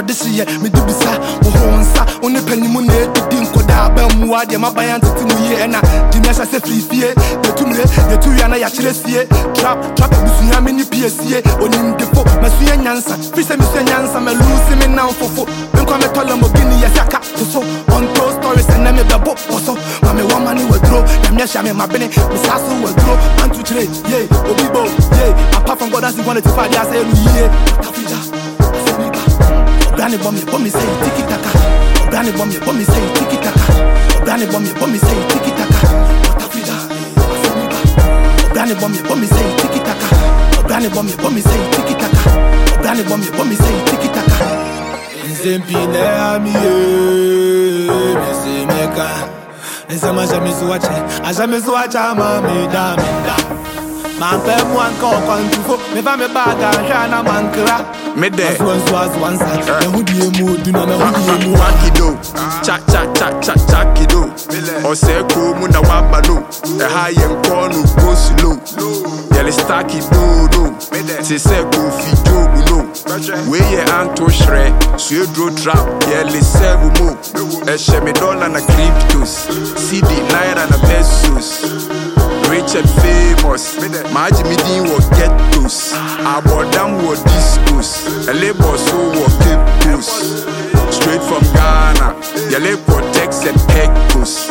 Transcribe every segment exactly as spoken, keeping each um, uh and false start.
this year, me do bisa, Mohonsa, on the penny money, the dinko da, Bamua, the Mabayan to Timuye, and Dinasa Sefli, the Tumle, the Tuyana Yachilesie, Trap, Trap, Musuya, mini P S C, on him default, Masuya Yansa, Fisa Musanyansa, me lose him now for foot. Then come and tell them again, yes, I can't so on those stories and then the book also. Mammy, one money will grow, Yamyasha, my Benny, Miss Hassel will grow, and to trade, yea, Obibo, yea, apart from God as he wanted to find, I say, yeah, Granny Bommy, Bommy say, Tiki Taka, Granny Bommy, Bommy say, Tiki Taka, Granny Bommy, Bommy say, Tiki Taka, Granny Bommy, Bommy say, Tiki Taka, Granny Bommy, Bommy say, Tiki Taka, Granny Bommy, Bommy say, Tiki Taka. Nzempine ami ye, mese meka. Nzema jamais suache, a jamais suache mami da minda. Mampe mwanka okwantuko, me va me baga jana mankra. Me de. Swan swaz wansa, me hudi emu duna me hudi emu. Wakido, cha cha cha cha cha kido. Oseko mu na wabalo. E high and corner go slow. Yele staki do do. Se se go fi jobu no. We ye anto shre, so dro trap, yele seven mo. E sheme dollar na cryptos, C D naira na pesos. Rich and famous, Maji Midin will get those. Abodam will discos, a labor so will keep those. Straight from Ghana, yele protects and echoes.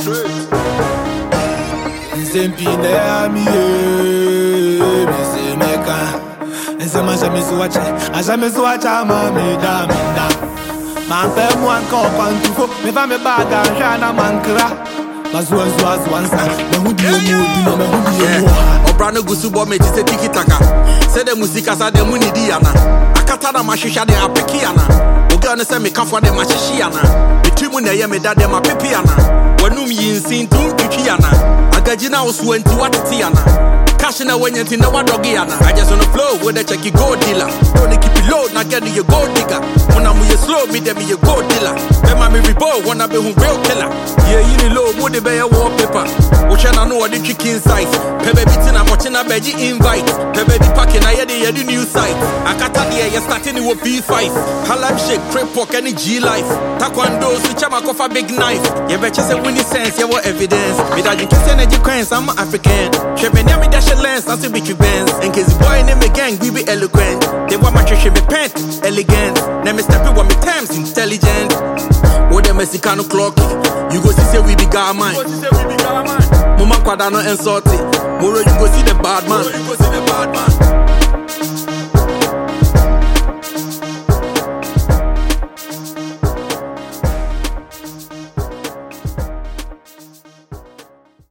Nzempine ami ye, mese meka. Nzema jamais suache, a jamais suache mami da minda. Mampe mwanka okwantuko, me va me baga jana mankra. Bazwan swaz wansa, me hudi emu duna me hudi emu. Obrano gusubo me jise tiki taka. Se de musika sa de muni diana. Akata na mashisha de apekiana. Ogane se me kafwa de mashishiana. Bitimu na ye me da de mapepiana. Wanum yinsin tu tuchiana. Agajina oswenti watitiana. Cash in a when you think no dogiana. I just on the flow with a checky gold dealer. Don't keep it low, not getting your gold digger. When I'm with you slow, me them your gold dealer. Then my me rebound, wanna be who real killer. Yeah, you need low, would be a wallpaper. Which I know what the chicken size. Pebe beating, I'm watching a veggie invite. Pebe the packing, I had the new site. I got the air, you're starting with B five. Halab shake, crepe pork, any G life. Taekwondo, switch up a big knife. You bet you say winning sense, you want evidence. Me that you can send a coins, I'm African. Shepe near me dash lens, I see Ricky Benz. In case the boy name a gang, we be eloquent. They want my church, be pent, elegant. Then me step in with me times, intelligent. With the Mexicano clocky, you go see say we be garman. Mama quadano and salty. Moro, you go see the bad man.